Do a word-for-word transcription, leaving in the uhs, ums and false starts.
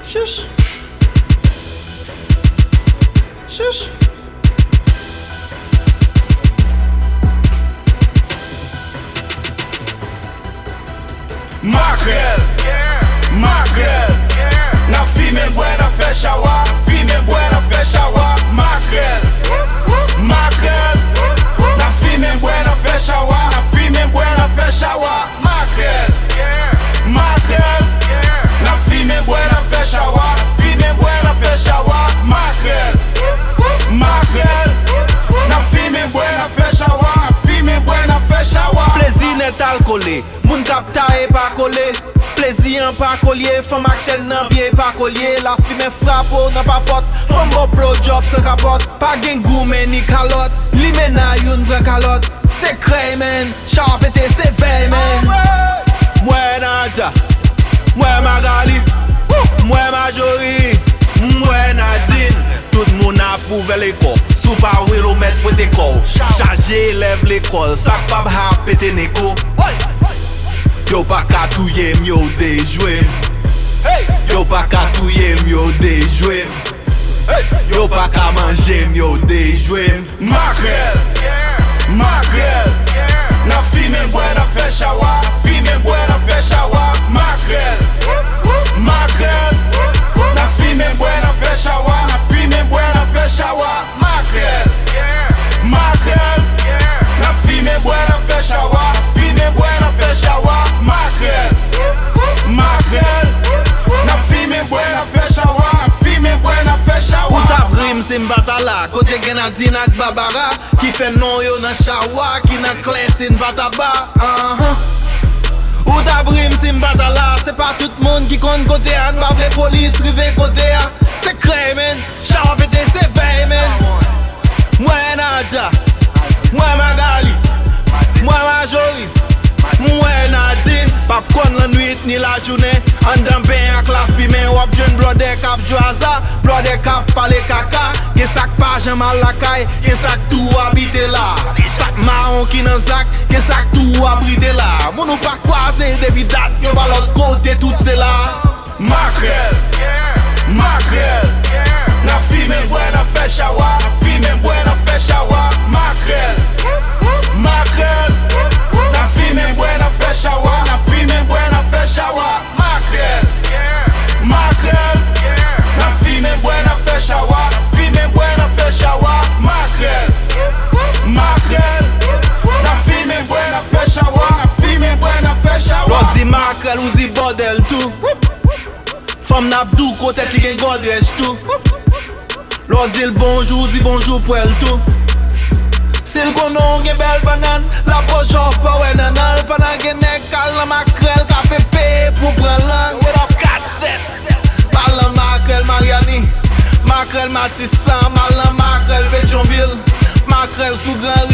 Shush. Shush. Makrel, makrel, na fime mbwe na fe shawa, fime mbwe na fe shawa. Makrel, makrel, na fime mbwe na fe shawa, na fime mbwe na fe shawa. Makrel, makrel, na fime mbwe na fe shawa, fime mbwe na fe shawa. Makrel, makrel, na fime mbwe na fe shawa, fime mbwe na fe shawa. Plaisir net alcoolé, moun kap ta e pa collé. Plaisir en pa collier, femme action nan pied pa collier. La fille frappo nan papote, femme bo blow job sans capote. Pa gen goumen ni calotte, li mena youn pren calotte. C'est cray men, chapete c'est veille men. Mwen Nadia, mwen Magali, mwen Majori, mwen Nadine. Tout moun approuve l'école, sou pa wilo met pou t'école. Charge élève l'école, sak pa ha pété neko. Yo pa ka touye m yo dejouem. Yo pa ka touye m yo dejouem. Yo pa ka manje m yo dejouem. Makrel, makrel, na fime mbwe na fe shawa, fime mbwe na fe shawa. Makrel, makrel, na fime mbwe na fe shawa, na fime mbwe na fe shawa. Makrel, makrel, na fime mbwe na fe shawa, fime mbwe na fe shawa. Makrel, makrel, na fime mbwe na fe shawa, fime mbwe na fe shawa. Ou ta brim se mbata la, kote gen Nadine ak Babara. Ki fe non yo nan shawa, ki nan kles in vataba. Ou ta brim se mbata la, se pa tout moun ki kon kote an. Bab le polis rive kote a. Se kray men, chapete se vey men. Mwen Nadia, mwen Magali, mwen Majori, mwen Nadine. Pap kon la nuit ni la jounen, an dan ben ak la fime. Wap jen blode kap jwaza, blode kap pale kaka. Gen sak pa jen mal lakay, gen sak tou habite la. Sak maron ki nan sak, gen sak tou abrite la. Moun ou pa kwaze depi dat, yo ba lot kote tout se la. Makrel, makrel, na fime mbwe na fe shawa, na fime mbwe na fe shawa. Makrel, makrel, na fime mbwe na fe shawa, na fime mbwe na fe shawa. Makrel, makrel, na fime mbwe na fe shawa, na fime mbwe na fe shawa. Makrel, makrel, na fime mbwe na fe shawa, na fime mbwe na fe shawa. L'on di makrel ou di bordel tou. Femme n'abdou kote ki gen godrej tou. L'on di l bonjou, di bonjou pou el tou. Sil konon gen bel banan, la pojof pa we nanan. Panan gen nek kal nan makrel, ka pepe pou pran lang. What up kat set? Mal nan makrel Mariani, makrel Matissan, mal nan makrel Pétionville, makrel sou Grand